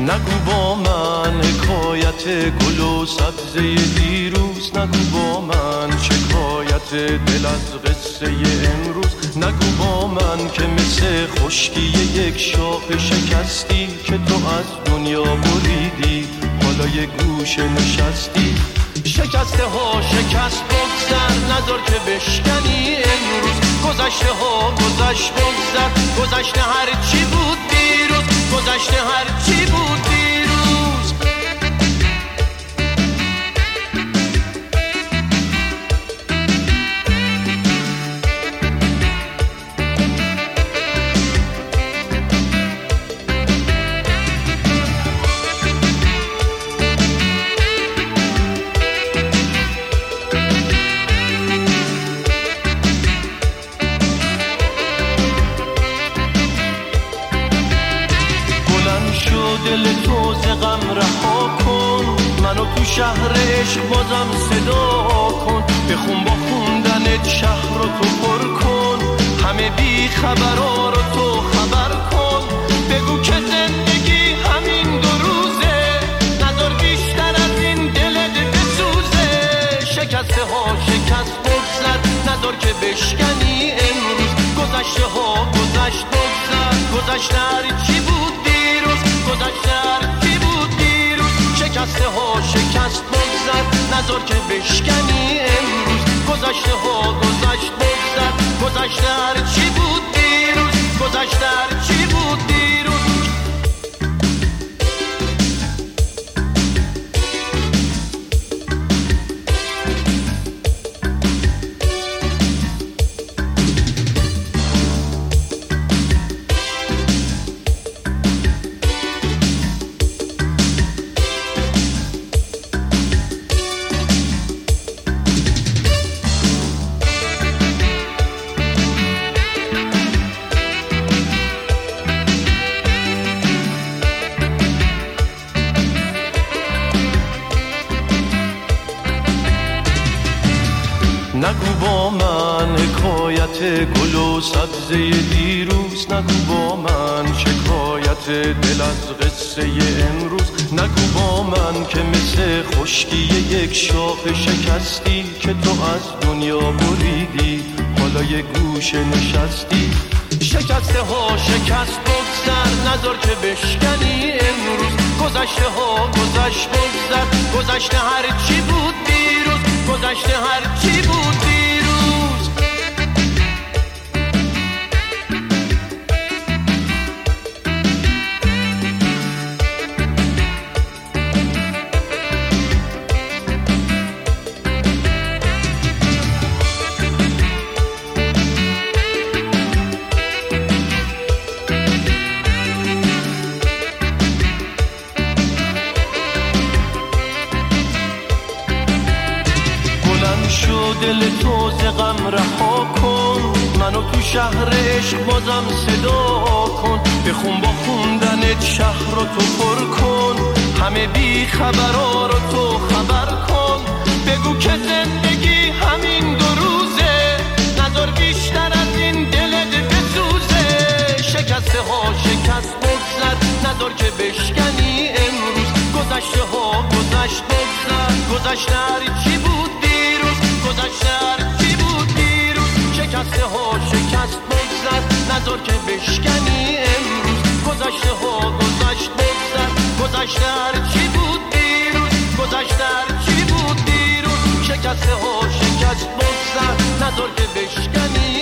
نگو با من حکایت گل و سبزه دیروز، نگو با من شکایت دل از قصه امروز. نگو با من که مثل خشکی یک شاخ شکستی که تو از دنیا بریدی، حالا یه گوشه نشستی. شکسته ها شکست بگذر، نذار که بشکنی امروز. گذشته ها گذشت بگذر، گذشته هر چی بود دیروز، گذشته هر چی بود دیروز. دل تو ز غم رها کن، منو تو شهر عشق بازم صدا کن. بخون با خوندنت شهر رو تو پر کن، همه بی خبرها رو تو خبر کن. بگو که زندگی همین دو روزه، نذار بیشتر از این دلت بسوزه. شکسته ها شکست بگذر، نذار که بشکنی امروز. گذشته ها گذشت بگذر، گذشته هر چی بود دیروز، گذشته هر چی بود دیروز. شکسته ها شکست بگذر، نذار که بشکنی امروز. گذشته ها گذشت بگذر، گذشته هر چی بود دیروز، گذشته هر چی بود دیروز. نگو با من حکایت گل و سبزه دیروز، نگو با من شکایت دل از قصه امروز. نگو با من که مثل خشکی یک شاخ شکستی که تو از دنیا بریدی، حالا یه گوشه نشستی. شکسته ها شکست بگذر، نذار که بشکنی امروز. گذشته ها گذشت بگذر، گذشته هر چی بود دیروز، گذشته هر چی بود دیروز. دل تو ز غم رها کن، منو تو شهر عشق بازم صدا کن. بخون با خوندنت شهر رو تو پر کن، همه بی خبرها رو تو خبر کن. بگو که زندگی همین دو روزه، نذار بیشتر از این دلت بسوزه. شکسته ها شکست بگذر، نذار که بشکنی امروز. گذشته ها گذشت بگذر، گذشته هر چی بود دیروز، گذشته هر چی بود دیروز. شکسته ها شکست بگذر، نذار که بشکنی امروز. گذشته ها گذشت بگذر، گذشته هر چی بود دیروز، گذشته هر چی بود دیروز. شکسته ها شکست بگذر، نذار که بشکنی